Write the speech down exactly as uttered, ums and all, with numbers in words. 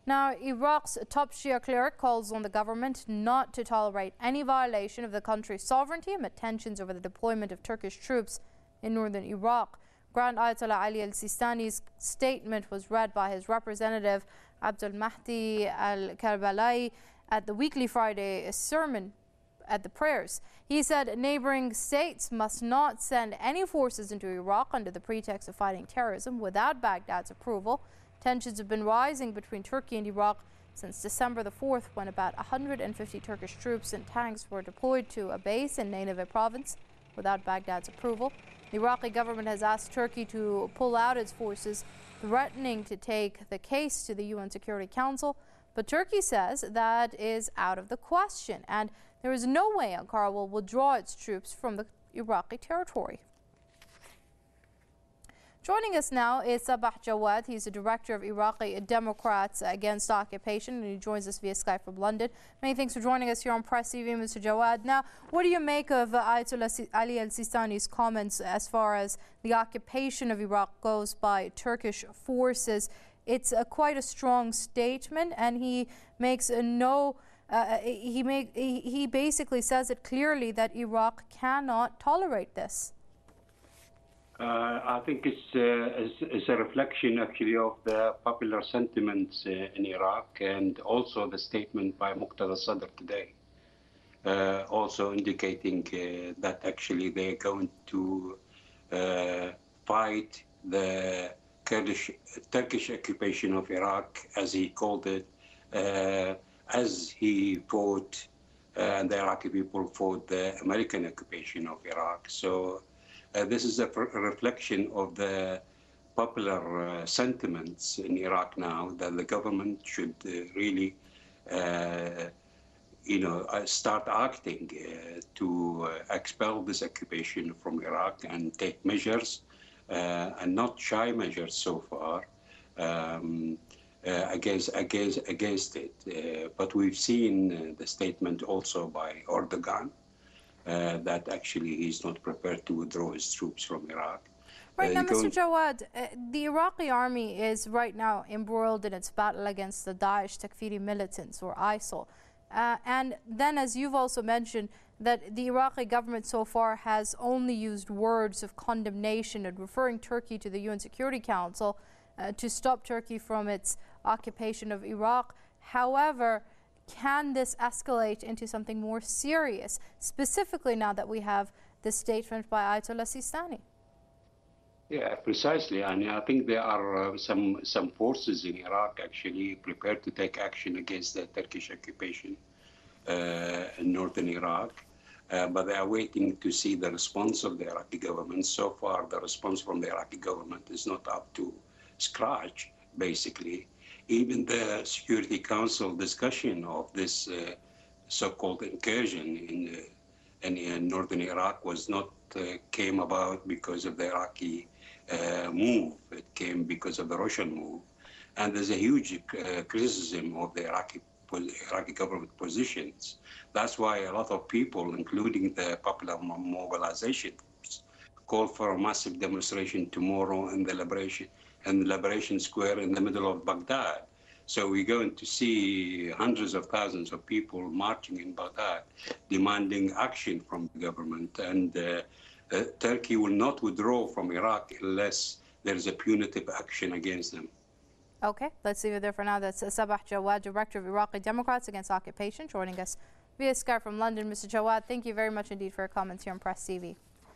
Now, Iraq's top Shia cleric calls on the government not to tolerate any violation of the country's sovereignty amid tensions over the deployment of Turkish troops in northern Iraq. Grand Ayatollah Ali al-Sistani's statement was read by his representative Abdul Mahdi al-Karbalai at the weekly Friday sermon at the prayers. He said neighboring states must not send any forces into Iraq under the pretext of fighting terrorism without Baghdad's approval. Tensions have been rising between Turkey and Iraq since December the fourth, when about one hundred fifty Turkish troops and tanks were deployed to a base in Nineveh province without Baghdad's approval. The Iraqi government has asked Turkey to pull out its forces, threatening to take the case to the U N Security Council. But Turkey says that is out of the question, and there is no way Ankara will withdraw its troops from the Iraqi territory. Joining us now is Sabah Jawad. He's the director of Iraqi Democrats Against Occupation, and he joins us via Skype from London. Many thanks for joining us here on Press T V, Mister Jawad. Now, what do you make of uh, Ayatollah Ali al-Sistani's comments as far as the occupation of Iraq goes by Turkish forces? It's a, quite a strong statement, and he makes a no. Uh, he make he, he basically says it clearly that Iraq cannot tolerate this. Uh, I think it's, uh, it's, it's a reflection actually of the popular sentiments uh, in Iraq, and also the statement by Muqtada Sadr today, uh, also indicating uh, that actually they're going to uh, fight the Kurdish, Turkish occupation of Iraq, as he called it, uh, as he fought uh, and the Iraqi people fought the American occupation of Iraq. So uh, this is a, a reflection of the popular uh, sentiments in Iraq now, that the government should uh, really, uh, you know, uh, start acting uh, to uh, expel this occupation from Iraq and take measures, uh, and not shy measures so far, um, uh, against against against it. Uh, but we've seen uh, the statement also by Erdogan uh, that actually he's not prepared to withdraw his troops from Iraq. Right uh, now, Mister Jawad, uh, the Iraqi army is right now embroiled in its battle against the Daesh Takfiri militants, or ISIL. Uh, and then, as you've also mentioned, that the Iraqi government so far has only used words of condemnation and referring Turkey to the U N Security Council uh, to stop Turkey from its occupation of Iraq. However, can this escalate into something more serious, specifically now that we have this statement by Ayatollah Sistani? Yeah, precisely. And I think there are uh, some some forces in Iraq actually prepared to take action against the Turkish occupation uh, in northern Iraq, uh, but they are waiting to see the response of the Iraqi government. So far, the response from the Iraqi government is not up to scratch, basically. Even the Security Council discussion of this uh, so-called incursion in, uh, in, in northern Iraq was not uh, came about because of the Iraqi uh, move. It came because of the Russian move. And there's a huge uh, criticism of the Iraqi, Iraqi government positions. That's why a lot of people, including the popular mobilization, call for a massive demonstration tomorrow in the Liberation in the Liberation Square in the middle of Baghdad. So we're going to see hundreds of thousands of people marching in Baghdad, demanding action from the government. And uh, uh, Turkey will not withdraw from Iraq unless there is a punitive action against them. Okay, let's leave it there for now. That's Sabah Jawad, Director of Iraqi Democrats Against Occupation, joining us via Skype from London. Mister Jawad, thank you very much indeed for your comments here on Press T V.